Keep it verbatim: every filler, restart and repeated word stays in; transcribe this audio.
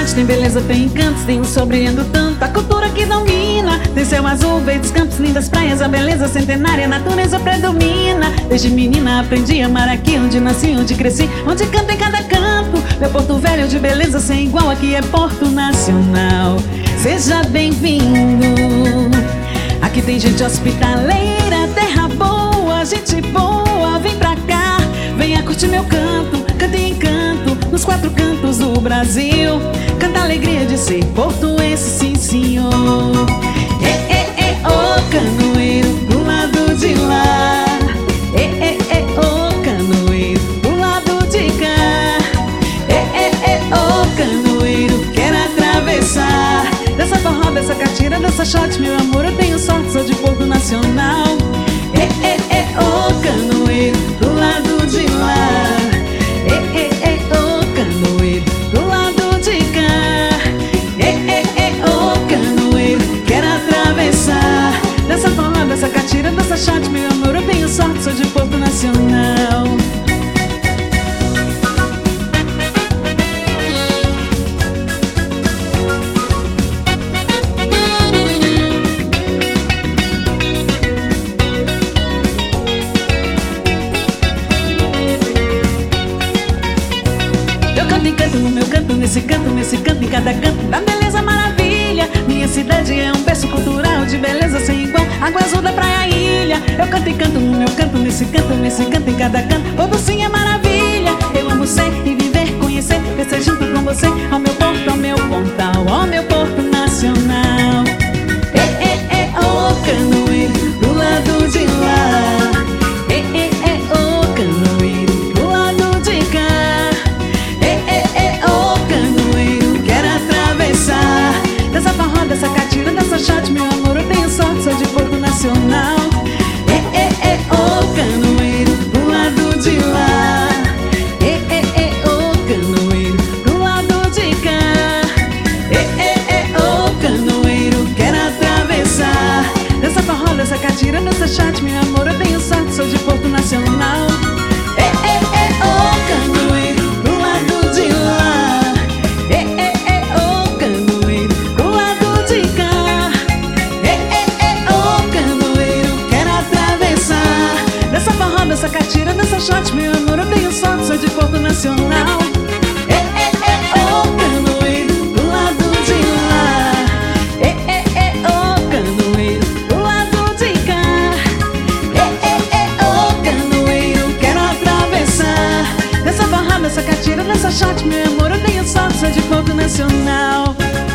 cidade tem beleza, tem encantos, tem um sobreando tanto, a cultura que domina. Tem céu azul, verdes campos, lindas praias, a beleza centenária, a natureza predomina. Desde menina aprendi a amar aqui, onde nasci, onde cresci, onde canto em cada canto. Meu Porto Velho de beleza sem igual, aqui é Porto Nacional. Seja bem-vindo. Aqui tem gente hospitaleira, terra boa, gente boa, vem pra cá. Venha curtir meu canto, canto e encanto, nos quatro cantos do Brasil. Canta a alegria de ser portuense, sim senhor. É, é, é, ô canoeiro, do lado de lá. É, é, é, ô canoeiro, do lado de cá. É, é, é, ô canoeiro, quero atravessar. Dessa forró, dessa catira, dessa shot, meu amor, eu tenho sorte, sou de Porto Nacional. É, é, é, ô canoeiro, do lado de lá. É, é, é, ô canoeiro, do lado de cá. É, é, é, ô canoeiro, quero atravessar. Dessa forró, dessa catira, dessa shot, meu amor, eu tenho sorte, sou de Porto Nacional. Eu canto e canto no meu canto, nesse canto, nesse canto, em cada canto da beleza maravilha. Minha cidade é um berço cultural de beleza sem igual, água azul da praia ilha. Eu canto e canto no meu canto, nesse canto, nesse canto, em cada canto, todo sim é maravilha. Eu amo ser e viver, conhecer, crescer junto com você, ao meu porto, ao meu pontal, ao meu Porto Nacional. É, é, é, ô canoeiro, do lado de lá. É, é, é, ô canoeiro, do lado de cá. Dessa forró, dessa catira, dessa shot, meu amor, eu tenho sorte, sou de Porto Nacional. É, é, é, ô canoeiro, do lado de lá. É, é, é, ô canoeiro, do lado de cá. É, é, é, ô canoeiro, quero atravessar. Dessa forró, dessa catira, dessa shot, meu amor, eu tenho sorte, sou de Porto Nacional. É, é, é, ô canoeiro, do lado de lá. É, é, é, ô canoeiro, do lado de cá. É, é, é, ô canoeiro, quero atravessar. Dessa forró, dessa catira, dessa shot, meu amor, eu tenho sorte, sou de Porto Nacional. É, é, é, ô canoeiro, do lado de lá. É, é, é, ô canoeiro, do lado de cá. É, é, é, ô canoeiro, quero atravessar. Dessa forró, dessa catira, dessa shot, meu amor, eu tenho sorte, sou de Porto Nacional.